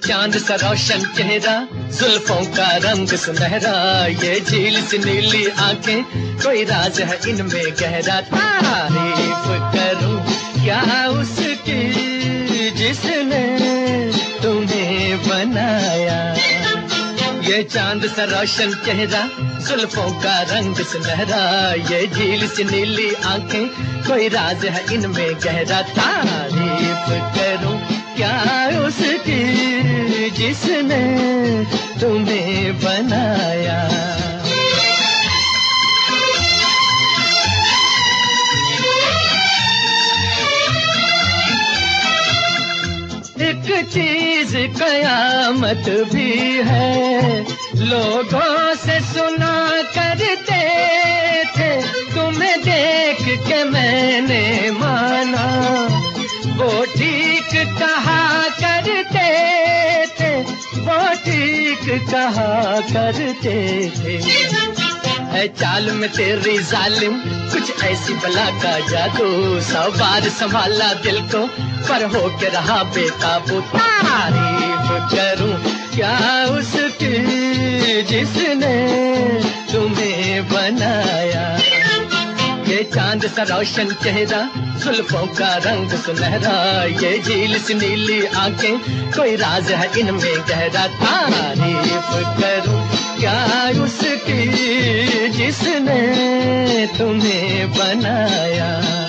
चांद सा रोशन चेहरा, जुल्फों का रंग सुनहरा, ये झील सी नीली आंखें, कोई राज है इनमें गहरा। तारीफ करूं क्या उसकी जिसने तुम्हें बनाया। ये चांद सा रोशन चेहरा, जुल्फों का रंग सुनहरा, ये झील सी नीली आंखें, कोई राज है इनमें गहरा। तारीफ करूं क्या उसकी जिसने तुम्हें बनाया। एक चीज कयामत भी है, लोगों से सुना करते थे, तुम्हें देख के मैंने माना, वो ठीक कहा करते थे, वो ठीक कहा करते थे। है चाल में तेरी जालिम कुछ ऐसी बला का जादू, 100 बार संभाला दिल को पर हो के रहा बेकाबू। तारीफ करूं क्या उसकी जिसने तुम्हें बनाया। ये चांद सा रोशन चेहरा, जुल्फों का रंग सुनहरा, ये झील सी नीली आंखें, कोई राज है इनमें गहरा। तारीफ करूं क्या उसकी जिसने तुम्हें बनाया।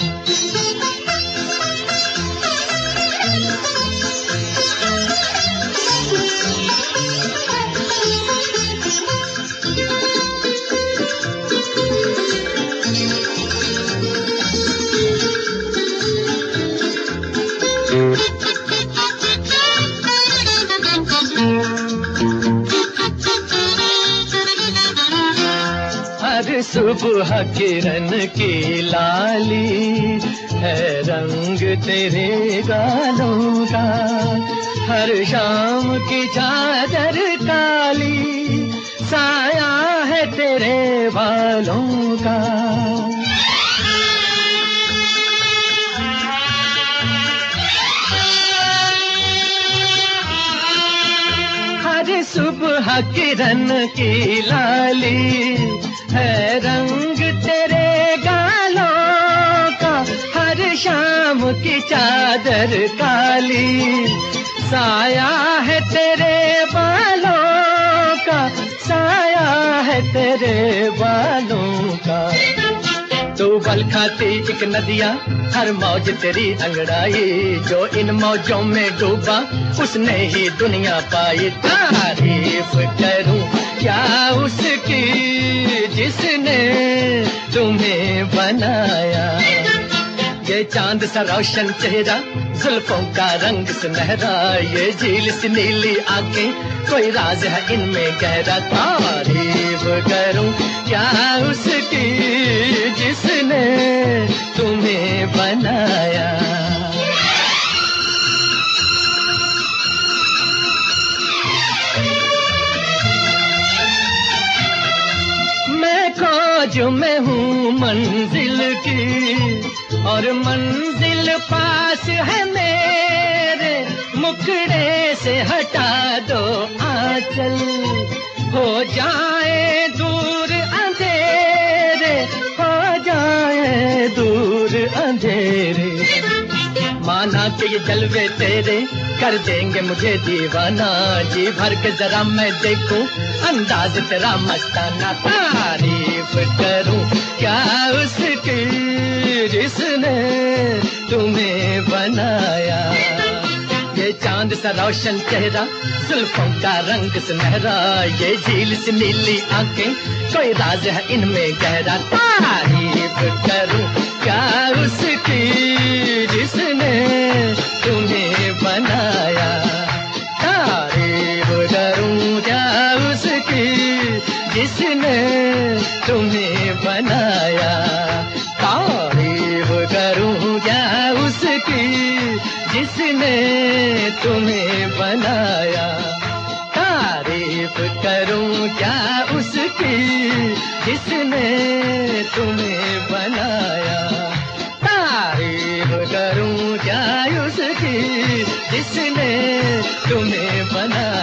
हर सुबह किरण की लाली है रंग तेरे गालों का, हर शाम की चादर काली साया है तेरे बालों का। हर सुबह किरण की लाली है रंग तेरे गालों का, हर शाम की चादर काली साया है तेरे बालों का, साया है तेरे बालों का। तू बल खाती एक नदिया, हर मौज तेरी अंगड़ाई, जो इन मौजों में डूबा उसने ही दुनिया पाई। तारीफ करूं क्या उसकी जिसने तुम्हें बनाया। ये चांद सा रोशन चेहरा, जुल्फों का रंग सुनहरा, ये झील सी नीली आंखें, कोई राज है इनमें गहरा। तारीफ करूं क्या उसकी जिसने तुम्हें बनाया। जो मैं हूँ मंजिल की और मंजिल पास है मेरे, मुखड़े से हटा दो आंचल, हो जाए दूर अंधेरे, हो जाए दूर अंधेरे। माना कि ये जलवे तेरे कर देंगे मुझे दीवाना, जी भर के जरा मैं देखूं अंदाज तेरा मस्ताना। तारीफ करूं क्या उसकी जिसने तुम्हें बनाया। ये चांद सा रोशन चेहरा, जुल्फों का रंग सुनहरा, ये झील सी नीली आंखें, कोई राज है इनमें गहरा। तारीफ करूं क्या उसकी जिसने तुम्हें बनाया। तारीफ करूं क्या उसकी जिसने तुम्हें बनाया। तारीफ करूं क्या उसकी जिसने तुम्हें बनाया। तारीफ करूं क्या उसकी जिसने तुम्हें बनाया। तारीफ करूं क्या उसकी जिसने तुम्हें बनाया।